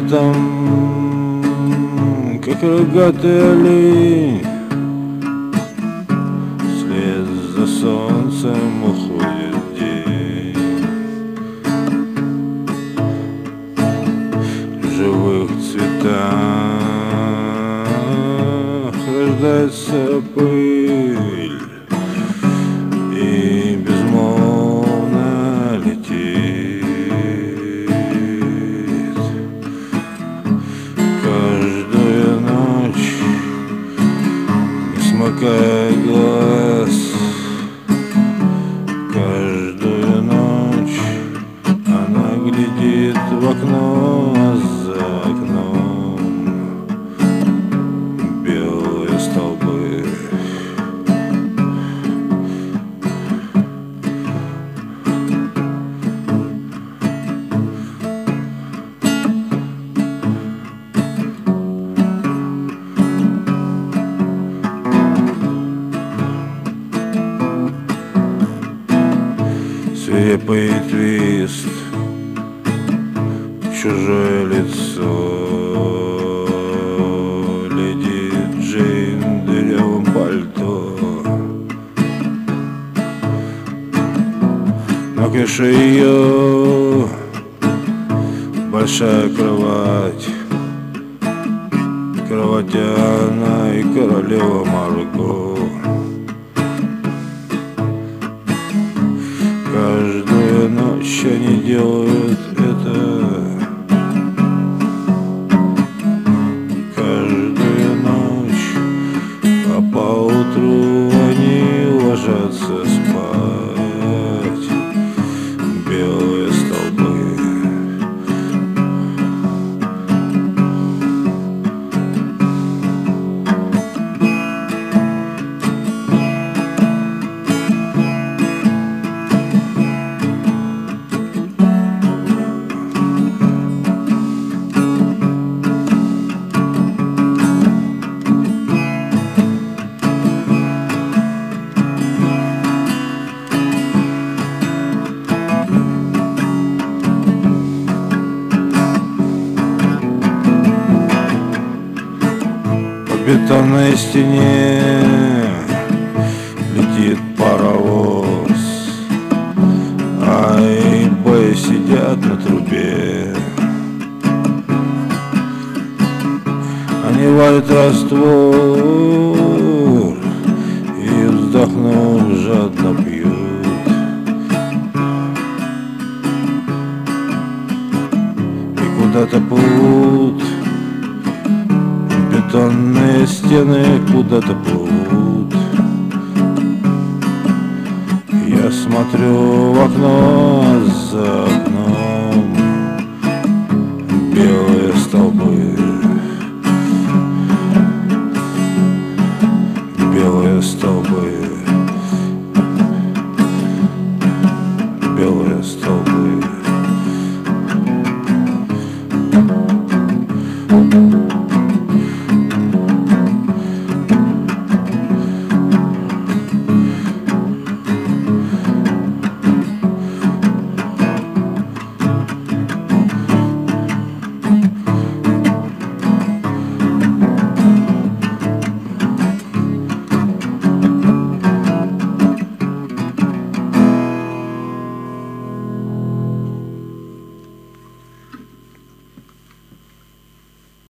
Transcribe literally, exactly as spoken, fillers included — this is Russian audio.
летом, как рогатый олень, вслед за солнцем уходит день. В живых цветах рождается пыль и безмолвно летит. Каждую ночь, не смыкая глаз, каждую ночь она глядит в окно, а за окном белые столбы. Свирепый твист, чужое лицо, леди Джейн в дырявом пальто. На крыше ее большая кровать, кровать Анна и королева Марго. Каждую ночь они делают это, каждую ночь, а поутру они ложатся спать. Белые столбы. В бетонной стене летит паровоз, а и Б сидят на трубе. Они варят раствор и, вздохнув, жадно пьют. И куда-то плывут бетонные стены, куда-то плывут. Я смотрю в окно, а за окном белые столбы.